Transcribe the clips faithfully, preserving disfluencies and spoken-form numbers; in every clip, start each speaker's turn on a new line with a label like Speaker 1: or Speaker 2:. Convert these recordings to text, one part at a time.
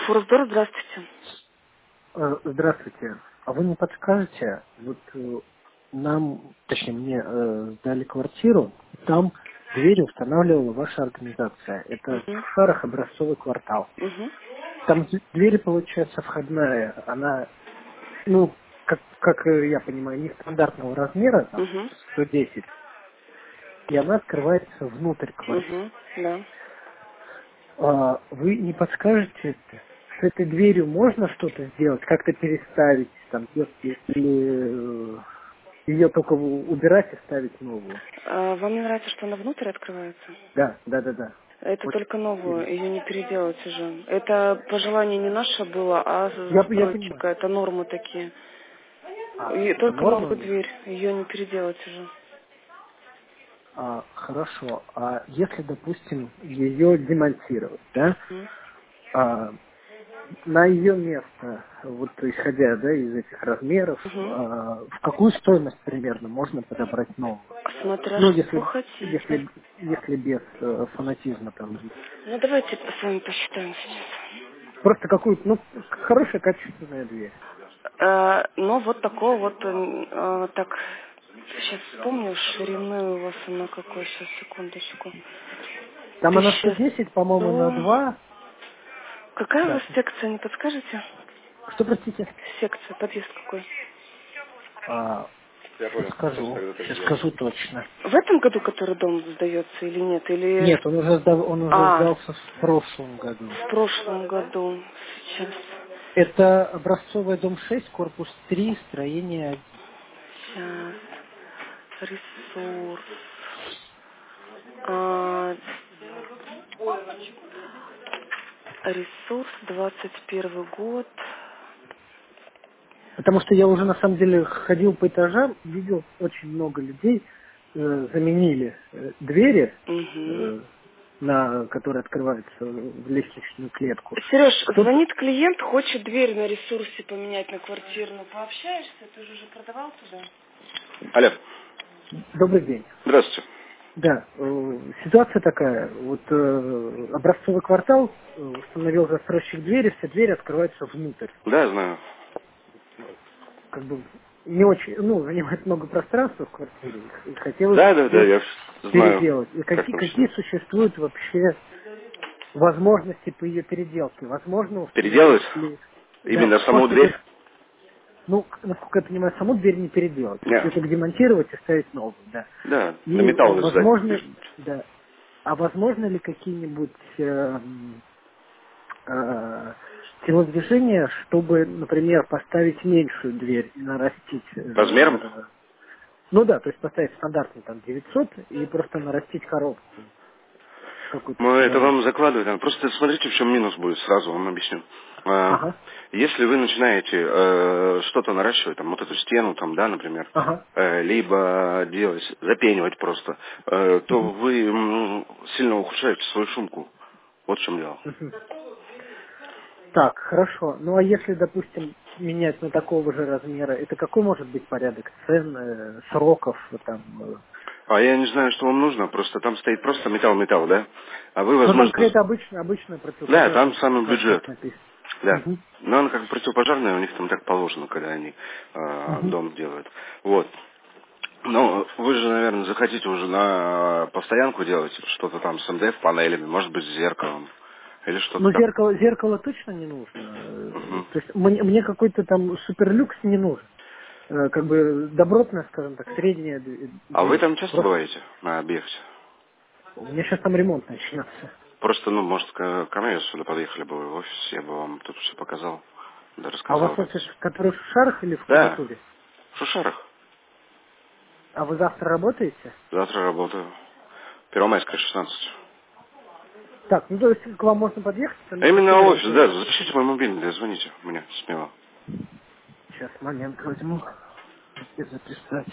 Speaker 1: Форсдор, здравствуйте.
Speaker 2: Э, Здравствуйте. А вы не подскажете, вот э, нам, точнее мне, э, сдали квартиру, и там двери устанавливала ваша организация. Это в
Speaker 1: Угу.
Speaker 2: Шарах образцовый квартал.
Speaker 1: Угу.
Speaker 2: Там д- двери, получается, входная, она, ну, как, как э, я понимаю, нестандартного размера, там,
Speaker 1: Угу.
Speaker 2: сто десять, и она открывается внутрь квартиры.
Speaker 1: Угу. Да.
Speaker 2: А вы не подскажете, с этой дверью можно что-то сделать, как-то переставить, там, если, или э, ее только у- убирать и ставить новую?
Speaker 1: А вам не нравится, что она внутрь открывается?
Speaker 2: Да, да, да, да.
Speaker 1: Это
Speaker 2: Очень
Speaker 1: только новую,
Speaker 2: сильно.
Speaker 1: ее не переделать уже. Это пожелание не наше было, а
Speaker 2: Я, я понимаю.
Speaker 1: застройщика. Это нормы такие.
Speaker 2: А,
Speaker 1: И
Speaker 2: это
Speaker 1: только
Speaker 2: норма?
Speaker 1: новую дверь, ее не переделать уже.
Speaker 2: А, хорошо. А если, допустим, ее демонтировать, да?
Speaker 1: М.
Speaker 2: А, на ее место, вот исходя, да, из этих размеров,
Speaker 1: Угу.
Speaker 2: а, в какую стоимость примерно можно подобрать новую?
Speaker 1: Смотря
Speaker 2: Ну,
Speaker 1: что
Speaker 2: если,
Speaker 1: хотите.
Speaker 2: если, если без э, фанатизма там.
Speaker 1: Ну давайте с вами посчитаем сейчас.
Speaker 2: Просто какую-то, ну, хорошая качественная дверь.
Speaker 1: Э, ну, вот такого вот, э, э, так, сейчас вспомню, ширины у вас она какой, сейчас, секундочку.
Speaker 2: Там она сто
Speaker 1: тысяча
Speaker 2: десять, по-моему, на
Speaker 1: сто.
Speaker 2: два.
Speaker 1: Какая у
Speaker 2: Да.
Speaker 1: вас секция, не подскажете?
Speaker 2: Что, простите?
Speaker 1: Секция, подъезд какой?
Speaker 2: А,
Speaker 3: Я
Speaker 2: сейчас
Speaker 3: понял. Сейчас
Speaker 2: скажу.
Speaker 3: когда-то
Speaker 2: Сейчас
Speaker 3: делал.
Speaker 2: скажу точно.
Speaker 1: В этом году, который дом сдается или нет? Или...
Speaker 2: Нет, он уже, сдав- он уже
Speaker 1: А,
Speaker 2: сдался в прошлом году.
Speaker 1: в прошлом году. Сейчас.
Speaker 2: Это образцовый дом шесть, корпус три, строение один.
Speaker 1: Сейчас. Ресурс. А, ресурс, двадцать первый год.
Speaker 2: Потому что я уже на самом деле ходил по этажам, видел очень много людей, э, заменили э, двери,
Speaker 1: Угу.
Speaker 2: э, на, которые открываются в лестничную клетку.
Speaker 1: Сереж,
Speaker 2: Кто-то...
Speaker 1: звонит клиент, хочет дверь на ресурсе поменять на квартирную. Пообщаешься? Ты же уже продавал туда?
Speaker 3: Алло.
Speaker 2: Добрый день.
Speaker 3: Здравствуйте.
Speaker 2: Да, э, ситуация такая. Вот э, образцовый квартал э, установил застройщик двери, все двери открываются внутрь.
Speaker 3: Да, я знаю.
Speaker 2: Как бы не очень, ну, занимает много пространства в квартире, и и хотелось
Speaker 3: Да, да, да,
Speaker 2: ее
Speaker 3: я знаю,
Speaker 2: переделать. И
Speaker 3: как
Speaker 2: какие,
Speaker 3: там
Speaker 2: какие
Speaker 3: все.
Speaker 2: существуют вообще возможности по ее переделке? Возможно
Speaker 3: Переделать?
Speaker 2: установить ли... Да,
Speaker 3: Именно саму
Speaker 2: после того,
Speaker 3: дверь?
Speaker 2: ну, к- насколько я понимаю, саму дверь не переделать. То есть ее
Speaker 3: Нет.
Speaker 2: только демонтировать и ставить новую, да.
Speaker 3: Да, на
Speaker 2: И
Speaker 3: металл
Speaker 2: э,
Speaker 3: нажать
Speaker 2: возможно,
Speaker 3: нужно.
Speaker 2: да, а возможно ли какие-нибудь э, м, э, телодвижения, чтобы, например, поставить меньшую дверь и нарастить...
Speaker 3: Размером?
Speaker 2: э, ну да, то есть поставить стандартный там девятьсот и просто нарастить коробку какой-то
Speaker 3: Ну, это
Speaker 2: стороны.
Speaker 3: вам закладывают. а Просто смотрите, в чем минус будет, сразу вам объясню. А,
Speaker 2: Ага,
Speaker 3: Если вы начинаете э, что-то наращивать, там, вот эту стену, там, да, например,
Speaker 2: ага.
Speaker 3: э, либо делать, запенивать просто, э, то
Speaker 2: Мгм,
Speaker 3: вы м, сильно ухудшаете свою шумку. Вот в чем дело.
Speaker 2: мгм. Так, хорошо. Ну а если, допустим, менять на такого же размера, это какой может быть порядок цен, э, сроков, там, э,
Speaker 3: А я не знаю, что вам нужно, просто там стоит просто металл-металл, да? А вы,
Speaker 2: ну там
Speaker 3: возможно...
Speaker 2: какая-то обычная, обычная
Speaker 3: Да, там
Speaker 2: противопожарная,
Speaker 3: самый
Speaker 2: как, как
Speaker 3: бюджет.
Speaker 2: написано.
Speaker 3: Да.
Speaker 2: Мгм,
Speaker 3: Но она как противопожарная, у них там так положено, когда они э,
Speaker 2: мгм.
Speaker 3: дом делают. Вот. Ну, вы же, наверное, захотите уже на постоянку делать что-то там с эм дэ эф панелями, может быть, с зеркалом. Или что-то
Speaker 2: Ну,
Speaker 3: там.
Speaker 2: зеркало, зеркало точно не нужно. Э,
Speaker 3: Мгм.
Speaker 2: То есть мне, мне какой-то там суперлюкс не нужен. Э, Как бы добротная, скажем так, средняя д-
Speaker 3: А вы
Speaker 2: дверь.
Speaker 3: там часто
Speaker 2: Просто
Speaker 3: бываете на объекте?
Speaker 2: у меня сейчас там ремонт начнется.
Speaker 3: Просто, ну, может, ко, ко мне сюда подъехали бы в офис, я бы вам тут все показал, да
Speaker 2: А у
Speaker 3: рассказал,
Speaker 2: вас
Speaker 3: как
Speaker 2: офис,
Speaker 3: все.
Speaker 2: который в Шарах или в
Speaker 3: Да,
Speaker 2: Хачатуре?
Speaker 3: в Шушарах.
Speaker 2: А вы завтра работаете?
Speaker 3: Завтра работаю. Первомайская, шестнадцать.
Speaker 2: Так, ну то есть к вам можно подъехать,
Speaker 3: А
Speaker 2: там
Speaker 3: именно
Speaker 2: машина
Speaker 3: офис, да,
Speaker 2: разгрузить.
Speaker 3: запишите мой мобильный, да, звоните мне смело.
Speaker 2: Сейчас, момент возьму. Где записать?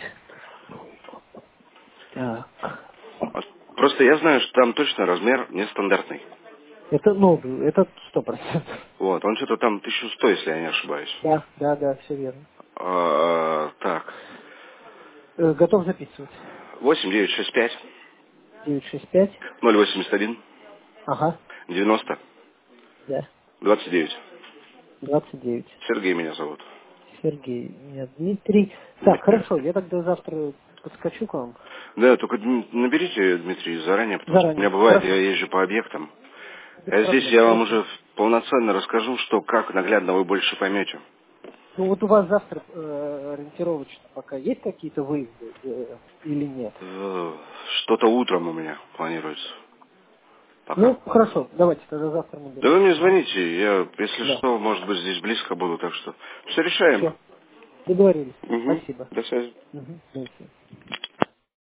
Speaker 2: Так.
Speaker 3: Вот. Просто я знаю, что там точно размер нестандартный.
Speaker 2: Это, ну, это сто процентов.
Speaker 3: Вот, он что-то там тысяча сто, если я не ошибаюсь.
Speaker 2: Да, да, да, все верно.
Speaker 3: А, так,
Speaker 2: Э, готов записывать.
Speaker 3: восемь девять шесть пять
Speaker 2: девять шесть пять.
Speaker 3: ноль восемьдесят один
Speaker 2: Ага,
Speaker 3: девяносто
Speaker 2: да.
Speaker 3: двадцать девять.
Speaker 2: двадцать девять.
Speaker 3: Сергей меня зовут.
Speaker 2: Сергей, меня Дмитрий. Так, хорошо, я тогда завтра подскочу к вам.
Speaker 3: Да, только Дм- наберите, Дмитрий, заранее, потому что у
Speaker 2: Заранее.
Speaker 3: меня бывает,
Speaker 2: Хорошо.
Speaker 3: я езжу по объектам.
Speaker 2: Без
Speaker 3: А здесь
Speaker 2: проблем.
Speaker 3: я вам
Speaker 2: Хорошо.
Speaker 3: уже полноценно расскажу, что как наглядно вы больше поймете.
Speaker 2: Ну вот у вас завтра э, ориентировочно пока есть какие-то выезды э, или нет?
Speaker 3: Э, Что-то утром у меня планируется.
Speaker 2: Ну,
Speaker 3: Пока.
Speaker 2: хорошо, давайте тогда завтра наберу.
Speaker 3: Да вы мне
Speaker 2: Мгм.
Speaker 3: звоните, я, если
Speaker 2: Да.
Speaker 3: что, может быть, здесь близко буду, так что все решаем.
Speaker 2: Все. Договорились.
Speaker 3: Угу.
Speaker 2: Спасибо.
Speaker 3: До связи.
Speaker 2: Угу. До свидания.